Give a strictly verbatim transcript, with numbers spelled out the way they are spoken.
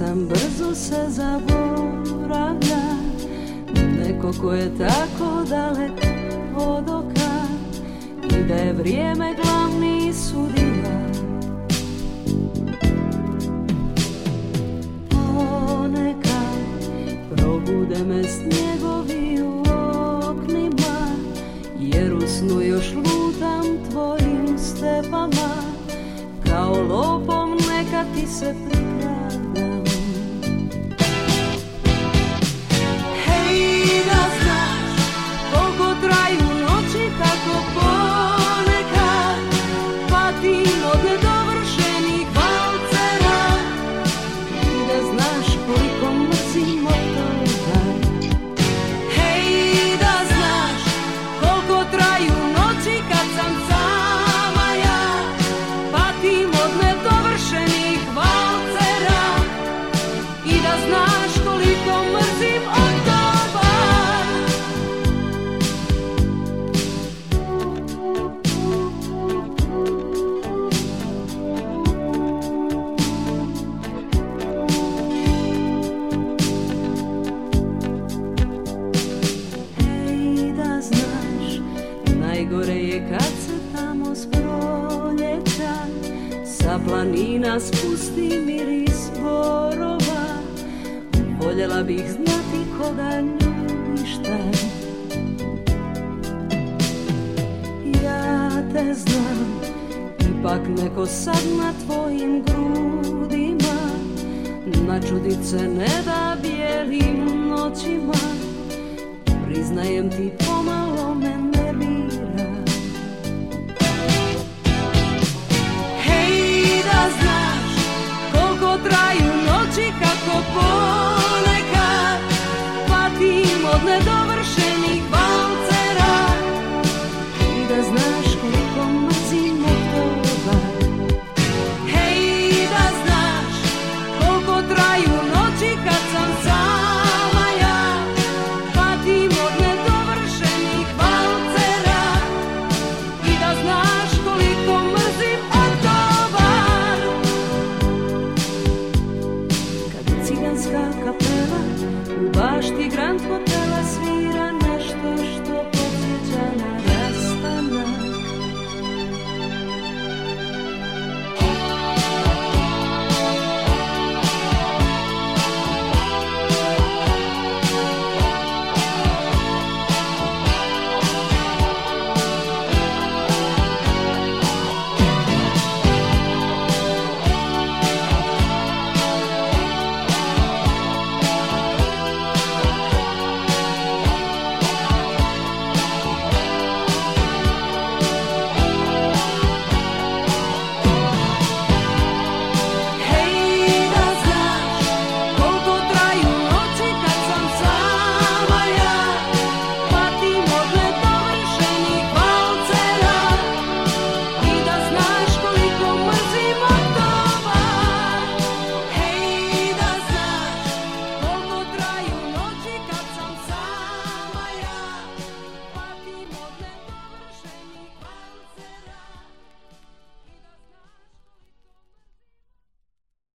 sam, brzo se zaboravlja. Neko ko je tako dalek od oka i da je vrijeme glavni sudija. Ponekad probude me snjegovi u oknima, jer u snu još lutam tvojim stepama. Kao lopom neka ti se prikradam. Hej, da znaš koliko traju noći, tako ponekad patim od nedovršenih valcera. I da znaš koliko mrzim od toga. Hej, da znaš koliko traju noći kad sam sama ja. Patim od nedovršenih valcera. I da znaš koliko mrzim od toga. Hej, da znaš, najgore je kad se tamo s proljeća sa planina spusti miris borova. Voljela bih znati koga ljubiš taj. Ja te znam, ipak neko sad na tvojim grudima. Načudit se ne da bijelim noćima. Priznajem ti